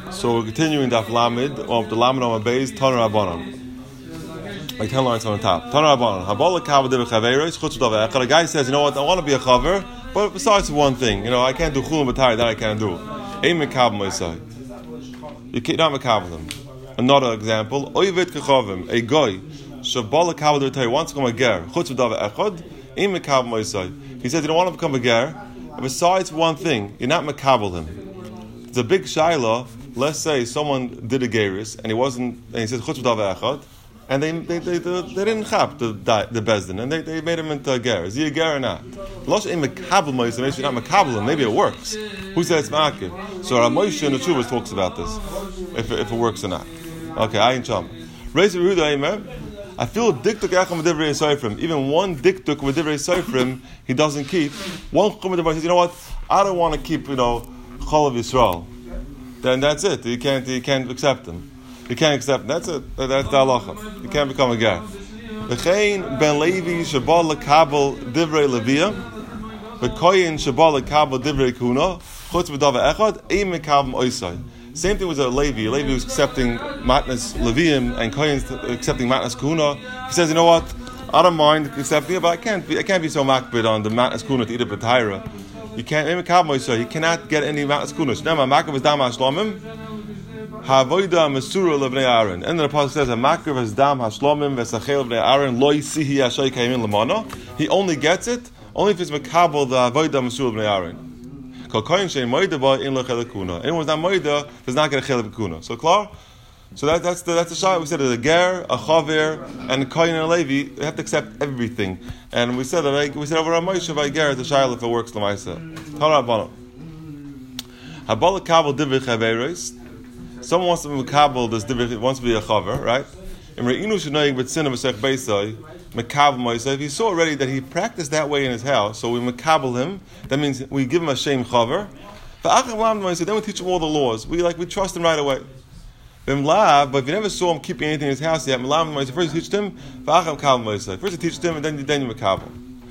So we're continuing Daf Lamed, of the Lamed on my base, Taner Rabbanon. Like 10 lines on the top. Taner Rabbanon. Habala Kavod Divrei Chaveros, Chutz V'Davar Echad. A guy says, you know what, I want to be a chaver, but besides one thing, I can't do Chulun B'Tayr, that I can't do. Ein Mekav Moisai. You can't Mekav them. Another example, Oivet Kechavim, a guy, Shabala Kavod Divrei Tayr, wants to become a ger, Chutz V'Davar Echad, Ein Mekav Moisai. He says, you don't want to become a ger, besides one thing, you're not Mekabel him. It's a big shaila. Let's say someone did a geris and he said chutz v'davar echad, and they didn't chap the bezdin and they made him into a ger. Is he a ger or not? Losh ain't mekabel moise, maybe not mekabel him. Maybe it works. Who said it's ma'akiv? So Rav Moshe in the Tshuvos talks about this, if it works or not. Okay, ayin cham. Reis Yehuda Eimer. I feel diktuk echad v'divrei seifrim. Even one diktuk v'divrei seifrim he doesn't keep. One chum v'divrei says, you know what? I don't want to keep Chol of Yisrael. Then that's it. You can't accept them. You can't accept them. That's it. That's the halacha. You can't become a ger. V'chein ben Levi shabal lekabel divrei Levia, v'koyin shabal lekabel divrei Kuna, chutz v'davar echad, ein mekabel oisai. Same thing with a Levi. A Levi who's accepting matnas Leviim and koyin accepting matnas Kuna. He says, you know what? I don't mind accepting it, but I can't be so makbid on the matnas Kuna to eat a b'tayra. You cannot get any matnas kunos. Now, makav is dam hashlomim. Havoida mesura levnei Aaron. And then the pasuk says, "Makav is dam hashlomim v'sachel levnei Aaron lo yisihi yashay kayimin lemana." He only gets it only if it's makabel the havoida mesura levnei Aaron. Kol koyin shein moida ba in lechel kuna. Anyone who's not moida does not get a chel kuna. So klar. So that's the shayla. We said that a ger, a chaver, and a koyin and a levi they have to accept everything. And we said over Rav Moshe by ger the shayla if it works l'maisa. Taner Rabbanon. Habala kabel divrei chaveros. Someone wants to be kabel this divrei, wants to be a chaver, right? And re'inu shenoying b'tzina b'sech beisai mekabel moisai. If he saw already that he practiced that way in his house, so we mekabel him. That means we give him a shem chaver. Then we teach him all the laws. We trust him right away. But if you never saw him keeping anything in his house yet, first you teach him, first you teach him, and then you makabel.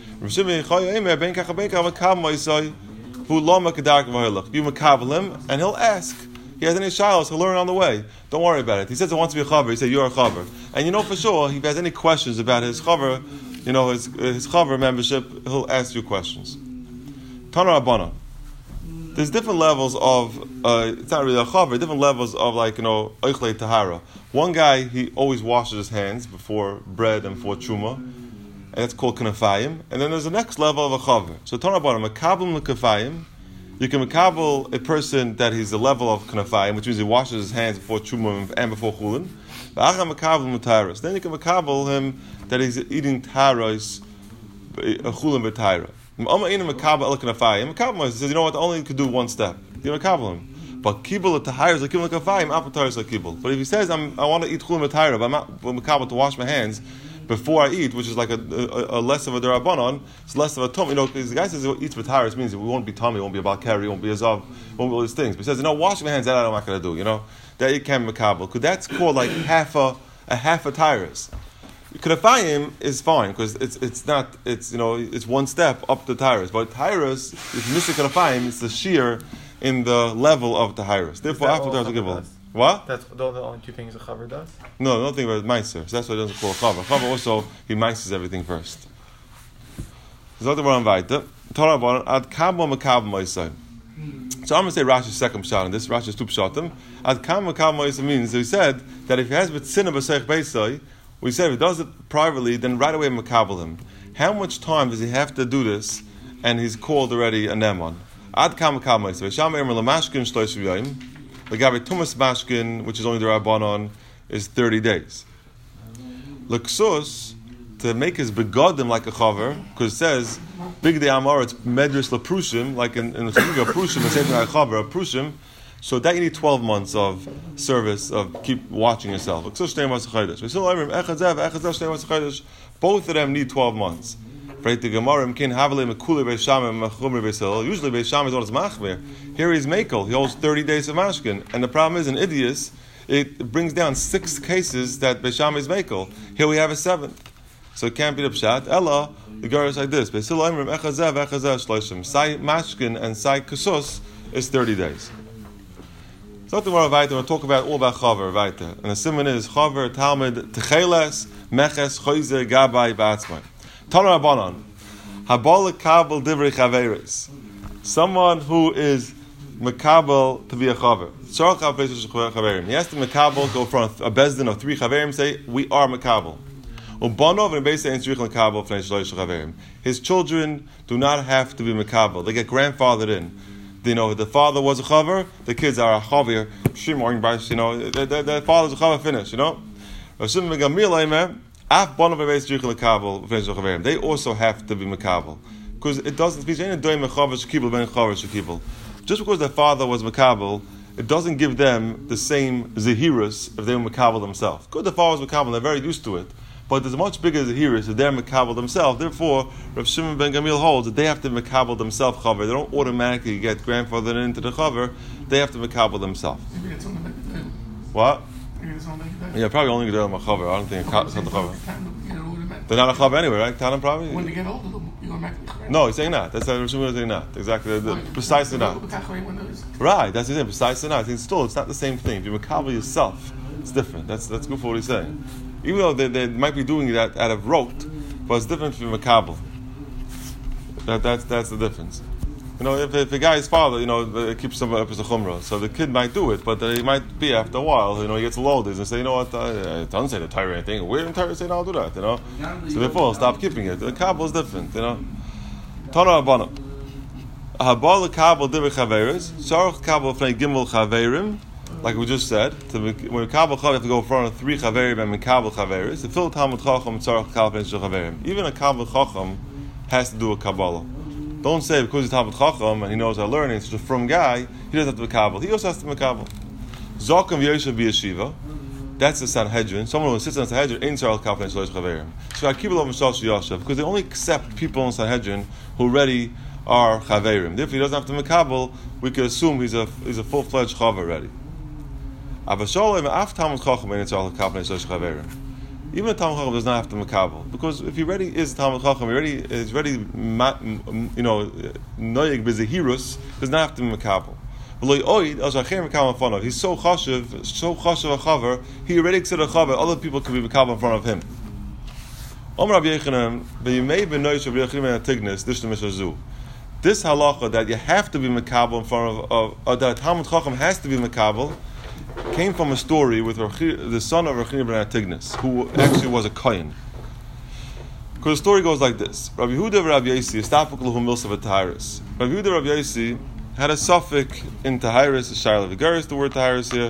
You makabel him, and he'll ask. He has any shilos, he'll learn on the way. Don't worry about it. He says he wants to be a chaver. He said, you're a chaver. And for sure, if he has any questions about his chaver, his chaver membership, he'll ask you questions. Taner Rabbanon. There's different levels of, it's not really a chaver, different levels of oichlei tahara. One guy, he always washes his hands before bread and before truma, and that's called kanafayim. And then there's the next level of a chaver. So Taner Rabbanon, makabel lekafayim, you can makabel a person that he's the level of kanafayim, which means he washes his hands before truma and before chulin. Then you can makabel him that he's eating taharos, chulin b'tayra. He says, you know what, only could do one step. You makabel him. But kibul at tahayr like kibul kafayim, apataris like kibul. But if he says, I want to eat chulun b'tayra, but I'm not makabel to wash my hands before I eat, which is like a less of a derabanan, it's less of a tum. Because the guy says he eats b'tayra, it means we won't be tummy, won't be a balkari, won't be a zav, won't be all these things. But he says, washing my hands, that I'm not going to do. That you can't makabel. Because that's called like half a tyrus. Kanafayim is fine because it's one step up the tyrus, but tyrus is Mr. Kanafayim. It's the shear in the level of the tyrus. Therefore, after tyrus, give what? That's the only two things a chaver does. No, nothing about meiser. So that's why it doesn't call chaver. Chaver also he meisers everything first. There's other one weiter. Torah born ad kamo makab meisay. So I'm going to say Rashi's second pshat on this. Rashi's two pshatim. Ad kamo makab meisay means he said that if he has b'tzina b'seich beisay. We said if he does it privately, then right away makabel him. How much time does he have to do this? And he's called already a neman. Ad kam makabel. So Sham Emer lamashkin shlosh v'yayim. Legabe tumas mashkin, which is only the rabbanon, is 30 days. Leksus to make his begodim like a chaver, because it says big day amar it's medris laprushim, like in the speaking of prushim, the same thing like a chaver, a prushim. So that you need 12 months of service, of keep watching yourself. Both of them need 12 months. Usually Beis Shammai is what is machmir. Here he's mekel. He holds 30 days of mashkin. And the problem is in Idias, it brings down 6 cases that Beis Shammai is mekel. Here we have a 7th. So it can't be the pshat. Ella, the Gemara is like this. Sai mashkin and sai kusus is 30 days. Something more weiter. We'll talk about all about chaver weiter. And the simon is chaver talmud techeles meches choize gabay ba'atzmai. Tana Rabbanan habal kabel divrei chaveres. Someone who is makabel to be a chaver. He has to makabel go from a bezdin of 3 chaverim. Say we are makabel. His children do not have to be makabel. They get grandfathered in. You know, the father was a chaver, the kids are a chaver. You know, the father's a chaver. Finish. You know, they also have to be makabel because it doesn't. Just because the father was makabel, it doesn't give them the same zehirus if they were makabel themselves. Because the father was makabel, they're very used to it. But there's a much bigger zehirus if they're makabel themselves. Therefore, Rav Shimon ben Gamliel holds that they have to makabel themselves chaver. They don't automatically get grandfathered into the chaver. They have to makabel themselves. What? Yeah, probably only get them a chaver. I don't think it's not the chaver. They're not a chaver anyway, right? Tanam probably. When they get older, you're going back to the No, he's saying not. That's what Rav Shimon is saying not. Exactly, precisely not. Right, that's his name. Precisely not. It's not the same thing. If you makabel yourself, it's different. That's good for what he's saying. Even though they might be doing that out of rote, but it's different from makabel. That's the difference. You know, if a guy's father, you know, keeps some up as a chumrah, so the kid might do it, but he might be after a while, you know, he gets loaded and say, you know what, it doesn't say the Torah or anything. Where in Torah say, no, I'll do that, you know? So therefore, stop keeping it. The kabel is different, you know. Tana Rabbanan. Habal kabel divrei chaveres, sarach kabel fnei gimel chaverim. Like we just said, when kabel chaver, you have to go in front of 3 chaverim and kabel chaveres. The fil talmud chacham tzarach kabel chaverim. Even a kabel chacham has to do a kabbalah. Don't say because he's talmud chacham and he knows how to learn. He's such a frum guy. He doesn't have to be kabel. He also has to be kabel. Zakam yoshev b'yeshiva. That's the Sanhedrin. Someone who sits in the Sanhedrin ain't tzarach kabel chaverim. So I keep it over yoshev because they only accept people in Sanhedrin who already are chaverim. If he doesn't have to be kabel, we can assume he's a full-fledged chaver already. Even a Talmud Chacham does not have to makabel, because if he already is a Talmud Chacham, he is ready, you know, noyeg bezehirus, does not have to be makabel. He's so chashiv a chaver, he already said a chaver, other people could be makabel in front of him. This halacha that you have to be makabel in front of that Talmud Chacham has to be makabel, came from a story with the son of Rechina ben Antignos, who actually was a kohen. Because the story goes like this: Rabbi Yehuda and Rabbi Yossi, Estafuk Lahu Milsa v'Tahiris. Rabbi Yehuda and Rabbi Yossi had a suffix in Tahiris, a Shaila v'Geris, the word Tahiris here,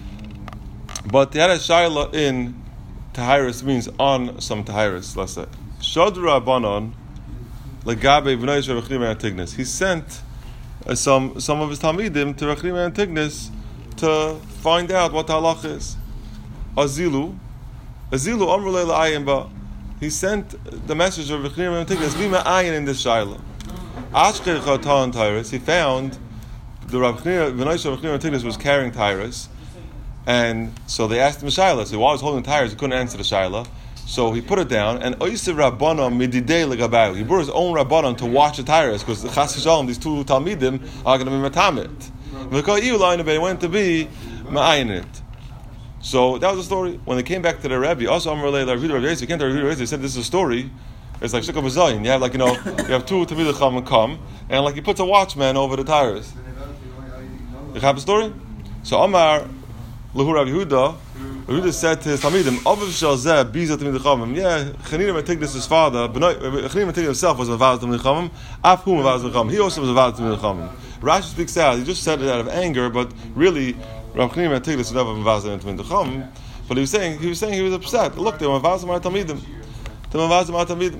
but they had a Shaila in Tahiris means on some Tahiris. Let's say Shadra Abanon legabe v'nois Rechina ben Antignos. He sent some of his talmidim to Rechina ben Antignos to find out what the halach is. Azilu amrulei la'ayin ba. He sent the message of Rechina ben Antignos, be ma'ayin in this shaila. Ashkei chatan Tyrus. He found the Rechina ben Antignos was carrying Tyrus, and so they asked him a shaila. So while he was holding Tyrus, he couldn't answer the shaila. So he put it down, and Oysev Rabbanon mididei legabayu. He brought his own Rabbanon to watch the Tyrus, because Chas v'Shalom, these 2 talmidim are going to be matamit. They went to be ma'ayin it. So that was the story. When they came back to the Rebbe, also Amrulei Rabbi Yossi came to Rabbi Yossi. They said, "This is a story. It's like Shikha B'Zayin. You have like you have 2 Talmidei Chacham come, and like he puts a watchman over the tires." You have a story. So Amar Lahu Rabbi Yehuda. Rabbi Yehuda said to his Talmidim, "Aviv shel zeh biza Talmidei Chacham." Yeah, Chanina ben Antignos' father, Chanina ben Antignos himself was a vaz Talmidei Chacham. Af hu vaz Talmidei Chacham. He also was a vaz Talmidei Chacham. Rashi speaks out. He just said it out of anger, but really, Rav Chanina ben Antignos was never mevazim into Talmidei Chacham. But he was saying he was upset. Look, they were mevazim our talmidim. They were mevazim our talmidim.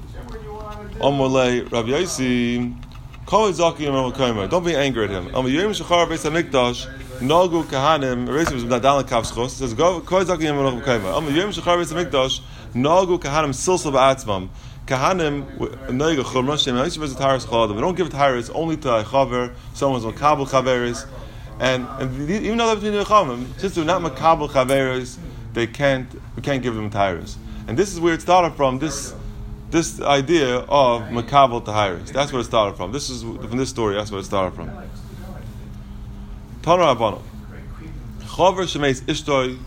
Omolei Rabbi Yossi, kol zaki yom kaimer. Don't be angry at him. Yom shachar beis hamikdash nagu kahanim. Rashi was nadal kavschos. Says kol zaki yom kaimer. Yom shachar beis hamikdash nagu kahanim silsel ba'atzmam. Kahanim noiga chumra shem. I used to visit Taharis Chaladim. We don't give Taharis only to a chaver. Someone's on kabel chaveris, and even though they're between the Chachamim, since they're not makabel chaveris, we can't give them Taharis. And this is where it started from. This idea of makabel Taharis. That's where it started from. This is from this story. That's where it started from. Tana Rabbanan. Chaver shemeis ishtoi,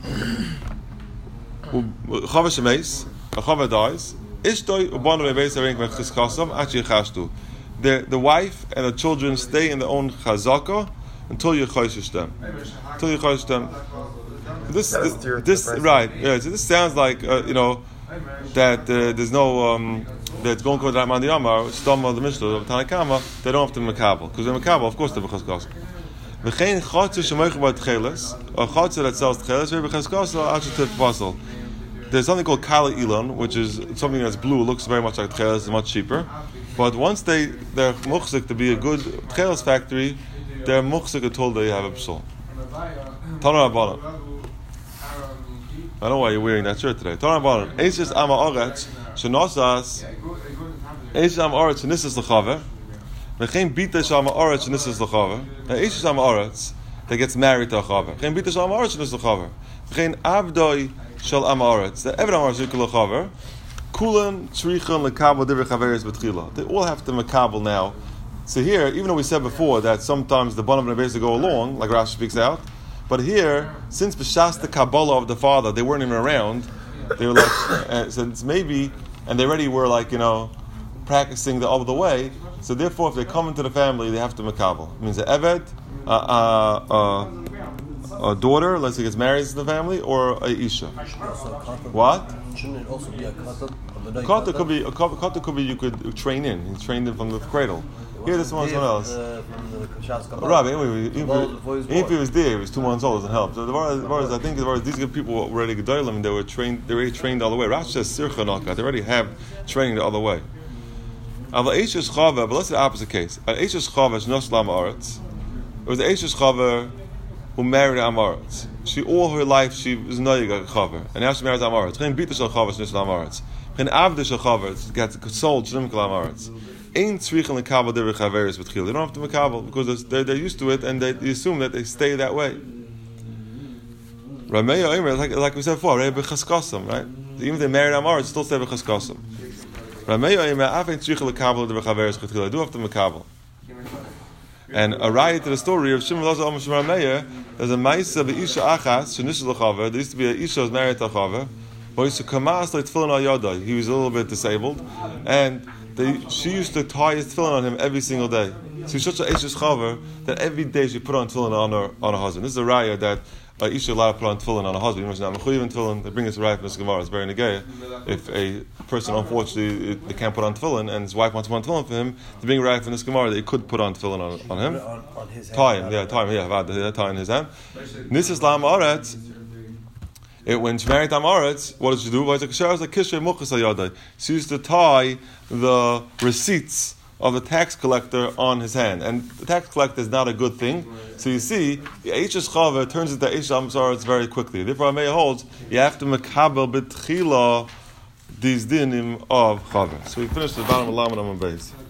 Chaver shemeis, a Chaver dies, ishtoi ubanu bebeis aring v'chiskasam achi chashtu. The wife and the children stay in their own chazaka until you choishish them. Until you choishish them. This right? Yeah. So this sounds like that there's no that's going to that Mandi Amar Stamma the Mishnah of Tanakama. They don't have to makabel because they're makabel. Of course, they're b'chaskasa. V'chein chatzah shemoich about tcheles, a chatzah that sells tcheles, very b'chaskasa actually to puzzle. There's something called kala ilan, which is something that's blue, looks very much like tcheles, is much cheaper. But once they're muchzik to be a good tcheles factory, they're muchzik until they have a psul. Tana Rabbanan. I don't know why you're wearing that shirt today. Tana Rabbanan. Eishes ama oretz shenosas. Eishes ama oretz shenisas l'chaver. V'chein bita shama oretz shenisas l'chaver. Now eishes ama oretz that gets married to a chaver. V'chein bita shama oretz shenisas l'chaver. V'chein avdoi shel ama oretz. The eved ama oretz shel l'chaver. Kulan tzrichon l'kabel divrei chaveres b'tchila. They all have to makabel now. So here, even though we said before that sometimes the bottom of the base go along, like Rashi speaks out, but here, since b'shas the Kabbalah of the father, they weren't even around. They were like, so it's maybe, and they already were like, practicing the other way. So therefore, if they come into the family, they have to makabel. It means an eved, a daughter, let's say gets married to the family, or a isha. What? Shouldn't it also be a kata? Kata could be you could train in. He trained in from the cradle. Here, this one's someone else. Right, anyway, if he was there, he was 2 months old, doesn't help. So I think these people were already gedolim, and they were already trained the other way. Rashi says sircha nakat. They already have training the other way. But let's say the opposite case. An Eishes Chava Shnos Lam Aretz. It was the Eishes Chava who married Amaretz. She all her life she was noyig Chava, and now she married Amaretz. Chen Bita Shel Chava Shnos Lam Aretz. Chen Avda Shel Chava gets sold Shnim Kol Amaretz. Ain't tzrichen lekabel divrei chaveres b'tchila. They don't have to makabel because they're used to it and they assume that they stay that way. Rameya Omer, like we said before, right? Even if they married Amar, it's still stay b'chaskasam. Rameya Omer, af ain't tzrichen lekabel divrei chaveres b'tchila. They do have to makabel. And a riot to the story of Shimon Laza Omer Shemar Meir, there's a ma'isa b'isha achas shenish l'chaver. There used to be an isha who was married to a chaver. But he used to kamas like tefillin al yadai. He was a little bit disabled, and she used to tie his tefillin on him every single day. So she's such an Eishes Chaver that every day she put on tefillin on her husband. This is a raya that Isha allowed to put on tefillin on her husband. You know, mechuyev tefillin. They bring this raya from this Gemara. It's very negaya. If a person unfortunately they can't put on tefillin and his wife wants to put on tefillin for him, to bring a raya from this Gemara that he could put on tefillin on him. On his hand. Tie in his hand. Nisas lam aretz. When she married Amaretz, what did she do? She used to tie the receipts of the tax collector on his hand. And the tax collector is not a good thing. So you see, the Eishes Chava turns into Eishes Amaretz very quickly. Therefore, Ameya holds, you have to makabel b'tchila these dinim of Chava. So we finished the bottom of Lamed Amud Beis.